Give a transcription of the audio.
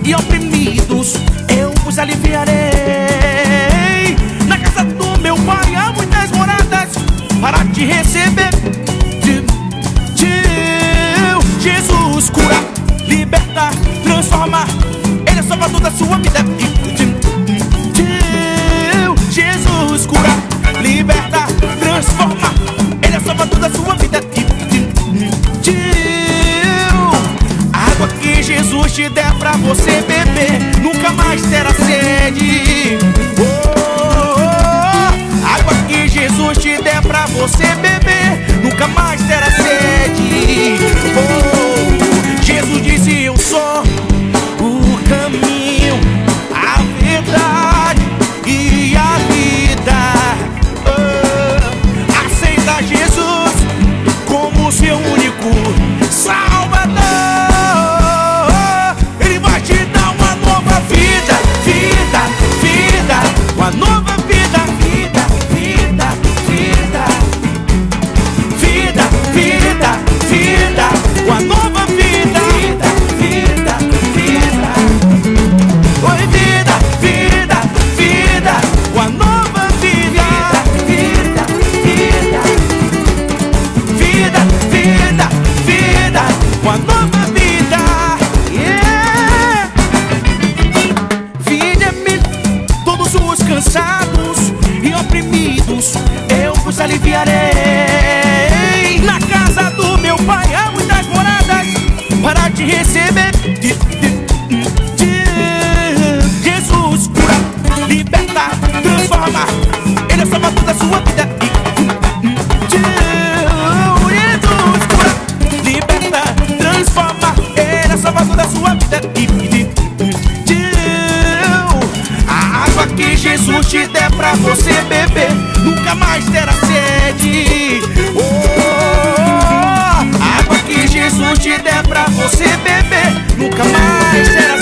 e oprimidos eu vos aliviarei. Na casa do meu pai há muitas moradas para te receber. Jesus cura, liberta, transforma, Ele é salvador da sua vida. Jesus cura, liberta, transforma, Ele é salvador da sua vida. A água que Jesus te der pra você beber nunca mais terá sede. A água que Jesus te der pra você beber nunca mais terá sede. Jesus disse: eu sou o caminho, a verdade e a vida. Aceita Jesus como seu único Salvador. Ele vai te dar uma nova vida, vida, vida, uma nova vida, vida, vida, vida, vida, vida, vida, uma nova vida. Uma nova vida, yeah. Vinde-me todos os cansados e oprimidos, eu vos aliviarei. Na casa do meu pai há muitas moradas para te receber. Jesus cura, liberta, transforma, Ele é salvador da sua vida. Salvador da sua vida. A água que Jesus te der pra você beber nunca mais terá sede. A água que Jesus te der pra você beber nunca mais terá